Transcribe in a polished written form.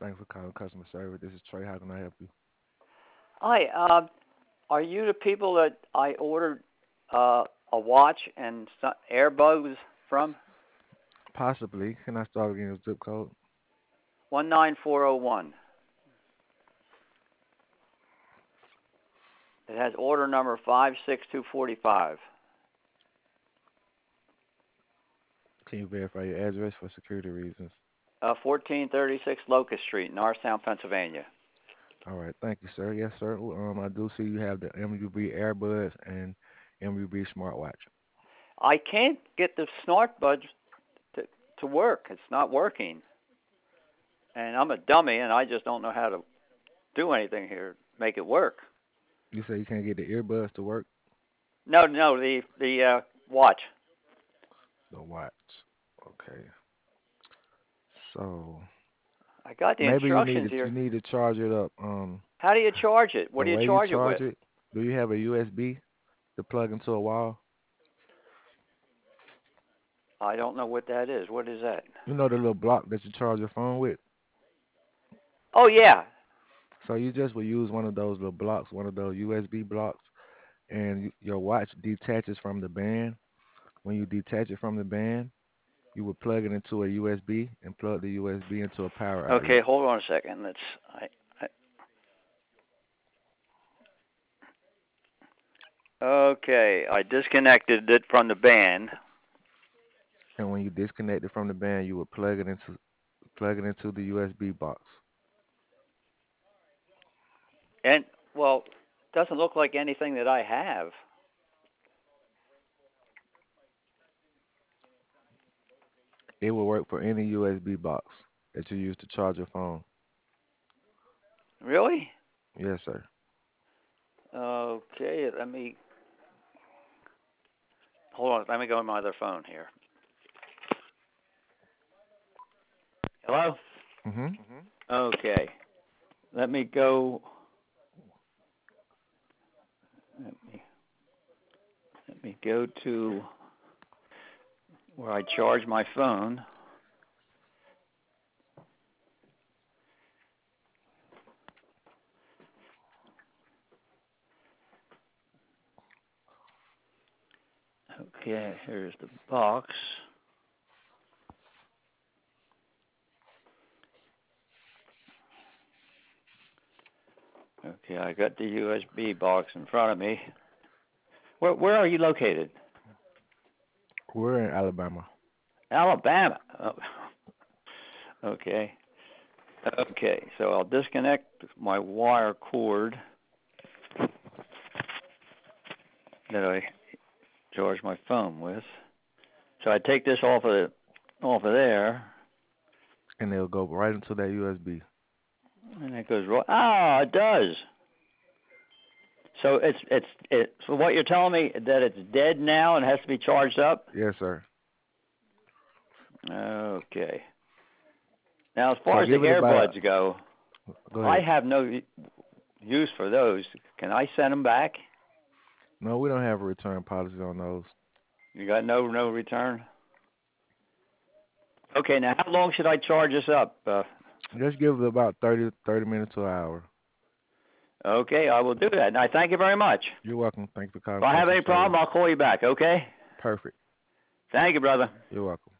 Thanks for calling customer service. This is Trey. How can I help you? Hi, are you the people that I ordered a watch and some earbuds from? Possibly. Can I start again with zip code? 19401. It has order number 56245. Can you verify your address for security reasons? 1436 Locust Street, Norristown, Pennsylvania. All right. Thank you, sir. Yes, sir. I do see you have the MUB earbuds and MUB smartwatch. I can't get the smart buds to, to work. It's not working. And I'm a dummy and I just don't know how to do anything here to make it work. You say you can't get the earbuds to work? No, the watch. The watch. Okay. So I got the maybe instructions you here. need to charge it up. How do you charge it? What The do you way you charge it charge with? it, do you have a USB to plug into a wall? I don't know what that is. What is that? You know the little block that you charge your phone with? Oh yeah. So you just will use one of those little blocks, one of those USB blocks, and your watch detaches from the band. When you detach it from the band, you would plug it into a USB and plug the USB into a power Okay, outlet. hold on a second. I okay. I disconnected it from the band, And when you disconnect it from the band, you would plug it into the USB box. and well, doesn't look like anything that I have. It will work for any USB box that you use to charge your phone. Really? Yes, sir. Okay, let me hold on. Let me go on my other phone here. Hello? Mhm. Okay. Let me go. Let me let me go to where I charge my phone. Okay, here's the box. Okay, I got the USB box in front of me. Where are you located? We're in Alabama. Alabama. Oh, okay. Okay, so I'll disconnect my wire cord that I charge my phone with. So I take this off of there, And it'll go right into that USB. and it goes right. Ah, it does. So So what you're telling me that it's dead now and has to be charged up? Yes, sir. Okay. Now, as So far as the give it about earbuds go, go I ahead. have no use for those. Can I send them back? No, we don't have a return policy on those. You got no return? Okay, now how long should I charge this up? Just give it about 30 minutes to an hour. Okay, I will do that. And I thank you very much. You're welcome. Thanks for If calling I have customer any service. problem, I'll call you back, okay? Perfect. Thank you, brother. You're welcome.